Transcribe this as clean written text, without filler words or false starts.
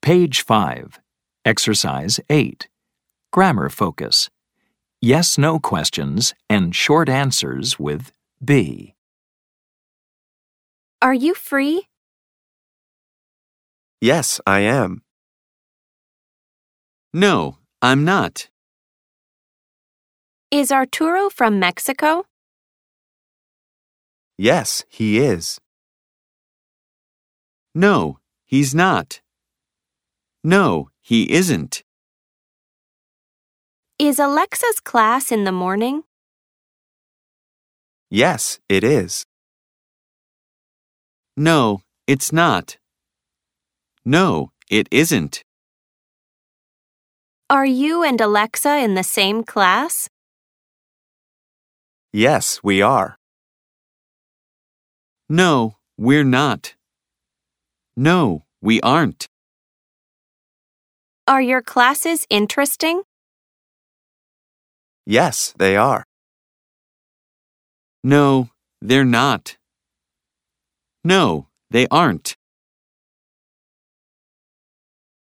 Page 5. Exercise 8. Grammar focus. Yes/no questions and short answers with be. Are you free? Yes, I am. No, I'm not. Is Arturo from Mexico? Yes, he is. No, he's not. No, he isn't. Is Alexa's class in the morning? Yes, it is. No, it's not. No, it isn't. Are you and Alexa in the same class? Yes, we are. No, we're not. No, we aren't. Are your classes interesting? Yes, they are. No, they're not. No, they aren't.